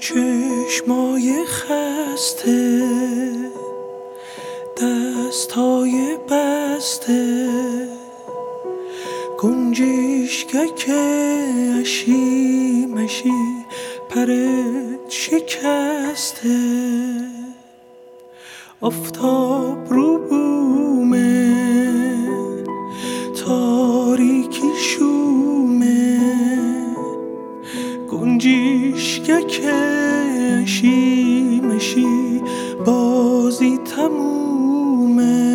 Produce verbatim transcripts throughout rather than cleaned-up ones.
چشمای خسته، دستای بسته، گنجشکک اشی مشی پرت شکسته، آفتاب رو بومه، تاریکی شومه، گنجشکک اشی مشی بازی تمومه.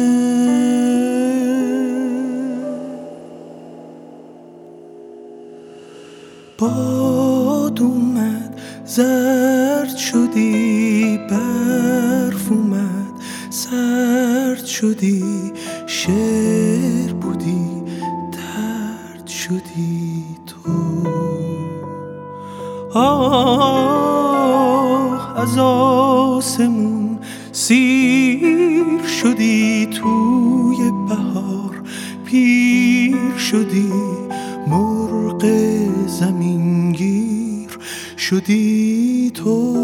باد اومد زرد شدی، برف اومد سرد شدی، شعر بودی درد شدی تو. آه از آسمون سیر شدی، توی بهار پیر شدی، مرغ زمینگیر شدی تو.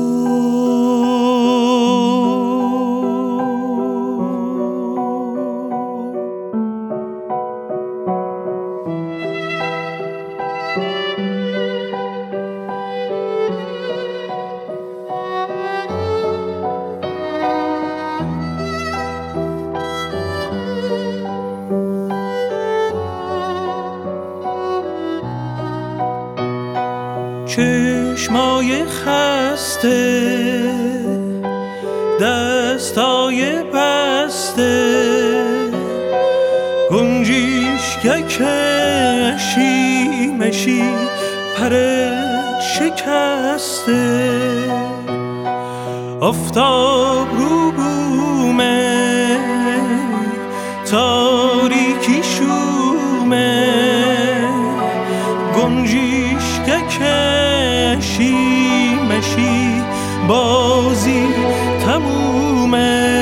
چشمای خسته، دستای بسته، گنجشکک اشی مشی پرت شکسته، آفتاب رو بومه، تاریکی شومه، گنجشکک اشی مشی بازی تمومه.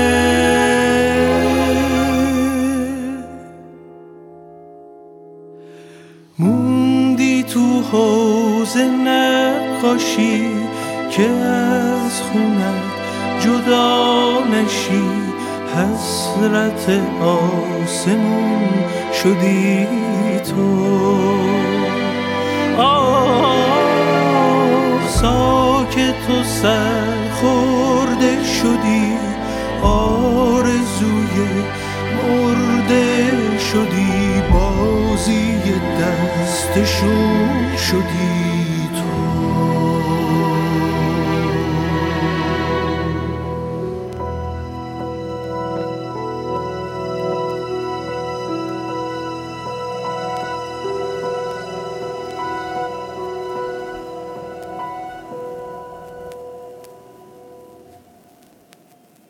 موندی تو حوض نقاشی که از خونت جدا نشی، حسرت آسمون شدی تو. آه ساکت و سرخورده شدی، آرزوی مرده شدی، بازی دستشون شدی.